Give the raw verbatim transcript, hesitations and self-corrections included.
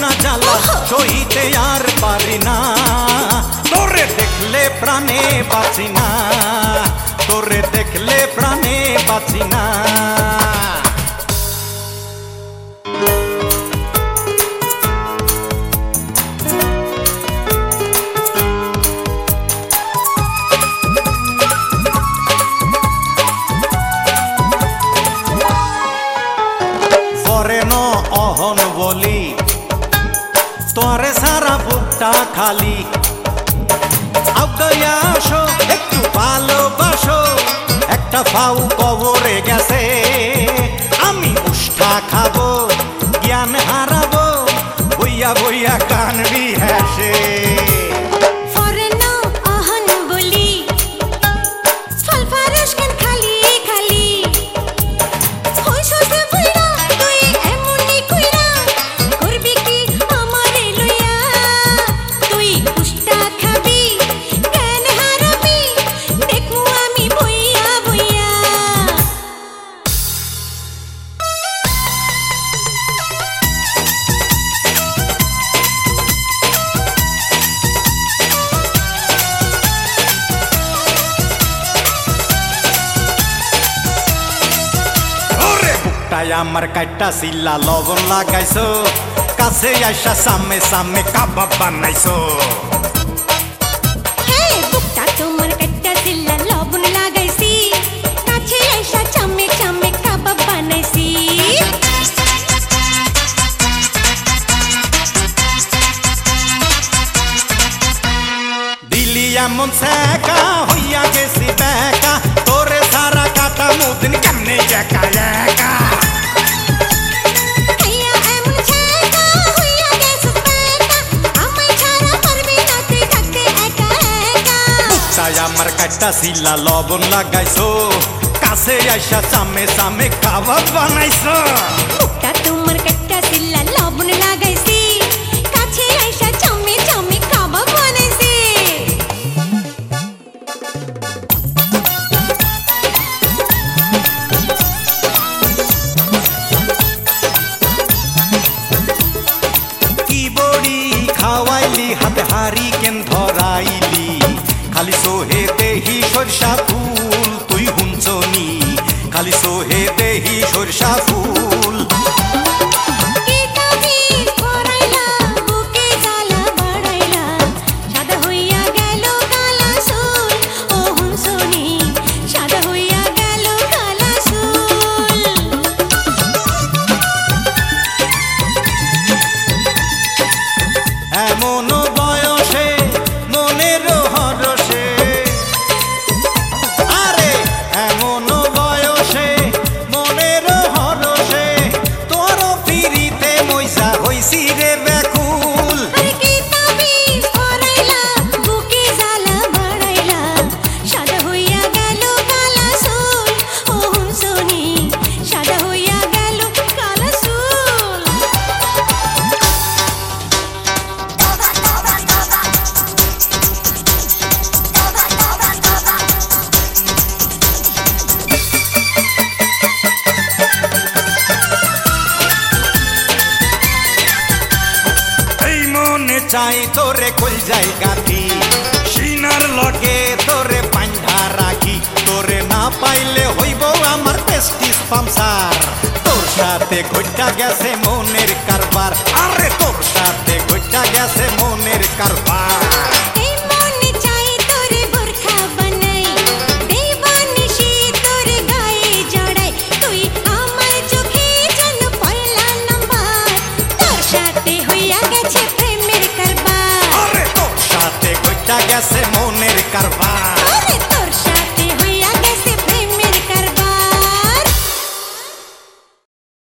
না জ্বালা সইতে আর পারি না তোরে দেখলে প্রাণে বাঁচি না তোরে দেখলে প্রাণে বাঁচি না অহন বলি তোরে সারা বুকটা খালি আউদয়া আসো একটু ভালোবাসো একটা ফাউ কবরে গেছে আমি উষ্টা খাবো জ্ঞান হারাবো বইয়া বইয়া কানবি হেসে আমার কাইটা সিল্লা লবণ লাগাইছো কাছে আইসা সামনে সামনে কাবাব বানাইছো বুকটা তোমার কাইটা সিল্লা লবণ লাগাইছি কাছে আইসা সামনে সামনে কাবাব বানাইছি দিলি এমন শেখা হইয়া গেছি বেকা তোরে সারা কাটা মুদিন কেমনে একা একা আমার কাটা সিলা লবণ লাগাইছো কাছে আইসা সামনে সামনে কাবাব বানাইছো বুকটা তোমার কাটা সিলা লবণ লাগাইছি কাছে আইসা সামনে সামনে কাবাব বানাইছি কি বড়ি খাওয়াইলি হাতে হারি কেন ধরাইলি খালি সোহে দেহি সরষা ফুল তুই হুঞ্চনি খালি সোহে দেহি সরষা ফুল এমন বয়সে মনের হরসে আরে এমন বয়সে মনের হরসে তোর ফিরিতে মইসা হইছি রে ব্যাকুল সাদা হইয়া গেল কালা সুল ও হুনসুনি সাদা হইয়া গেল কালা সুল চাই তোরে কল যাই গাতি সিনার লগে তোরে পাঞ্ঝা রাখি তোরে না পাইলে হইব আমার পেস্টিস পামসার তোর সাথে ঘটা গেছে মনের কারবার আরে তোর সাথে ঘটা গেছে মনের কারবার গেছে মনের কারবার